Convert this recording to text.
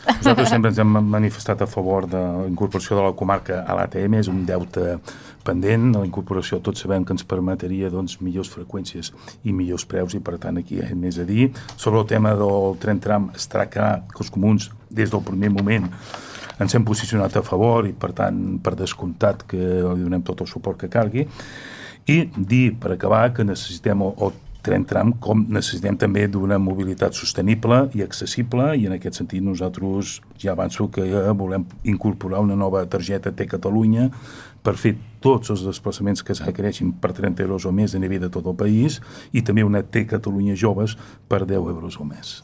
Nosaltres sempre ens hem manifestat a favor de la incorporació de la comarca a l'ATM, és un deute pendent. La incorporació tots sabem que ens permetria millors freqüències i millors preus, i per tant aquí hi ha més a dir. Sobre el tema del tren tram, estarà clar que els comuns des del primer moment ens hem posicionat a favor i per tant per descomptat que li donem tot el suport que calgui. I dir, per acabar, que necessitem el tren tram com necessitem també d'una mobilitat sostenible i accessible, i en aquest sentit nosaltres ja avanço que volem incorporar una nova targeta T-Catalunya per fer tots els desplaçaments que es requereixin per 30 euros o més a nivell de tot el país, i també una T-Catalunya Joves per 10 euros o més.